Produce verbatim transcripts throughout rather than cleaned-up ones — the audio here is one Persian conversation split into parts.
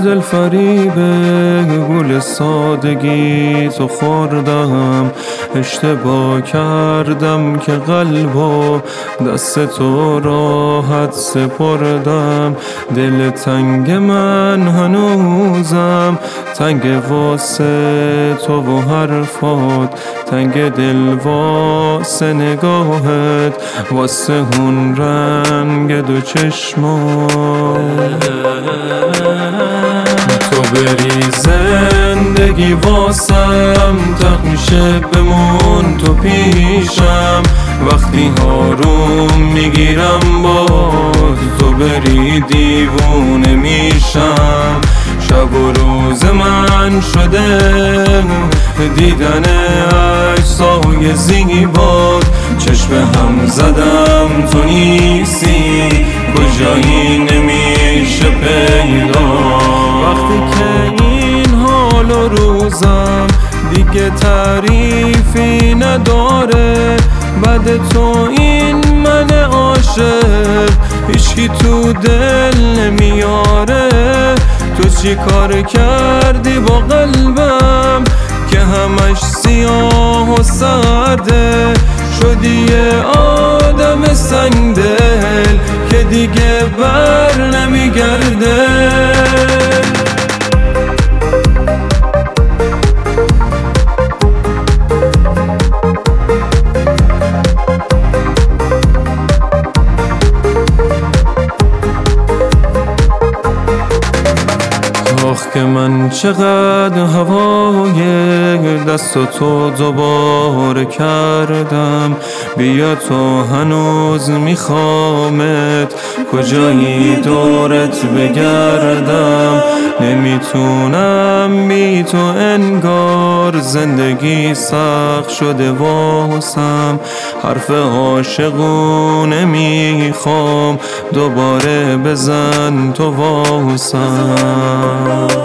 دل فریبه گل سادگی تو خوردم، اشتباه کردم که قلب و دست تو راحت سپردم. دل تنگ من هنوزم تنگ واسه تو و حرفات، تنگ دل واسه نگاهت، واسه اون رنگ دو چشمات. تو بری زندگی واسم تق میشه بمون تو پیشم، وقتی آروم میگیرم باز تو بری دیوونه میشم. شب و روز من شده دیدن اجزای زیبات، چشم هم زدم تو نیستی کجایی نمیشه پیدا. وقتی که این حال و روزم دیگه تعریفی نداره، بعد تو این من عاشق هیچی تو دل نمیاره. تو چی کار کردی با قلبم که همش سیاه و سرده؟ شدی یه آدم سنگ دل که دیگه بر نمیگرده. آخ که من چقدر هوای دست تو دوباره کردم، بیا تو هنوز میخوامت کجایی دورت بگردم. نمیتونم بی تو انگار زندگی سخت شده واسم، حرف عاشقونه میخوام دوباره بزن تو واسم.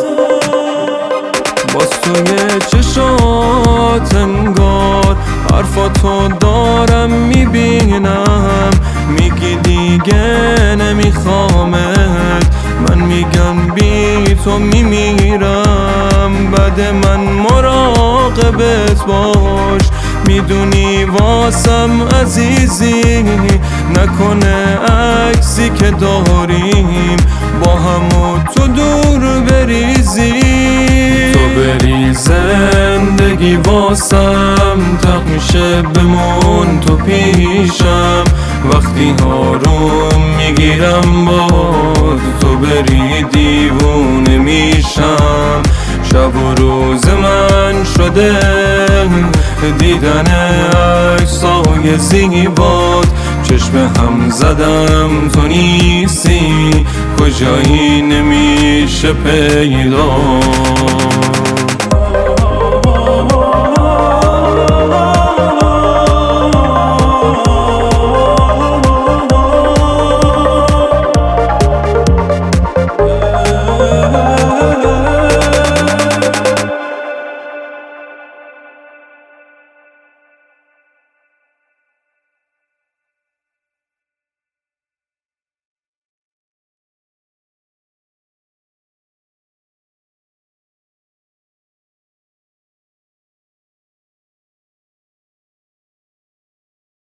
باز توی چشات انگار حرفاتو دارم میبینم، میگی دیگه نمیخوامت، من میگم بی تو میمیرم. بعد من مراقبت باش، میدونی واسم عزیزی، نکنه عکسی که داریم با هم و تو دور بریزی. تو بری زندگی واسم تق میشه بمون تو پیشم، وقتی آروم میگیرم باز تو بری دیوونه میشم. شب و روز من شده دیدن اجزای زیبات، چشم هم زدم تو نیستی کجایی نمیشه پیدا.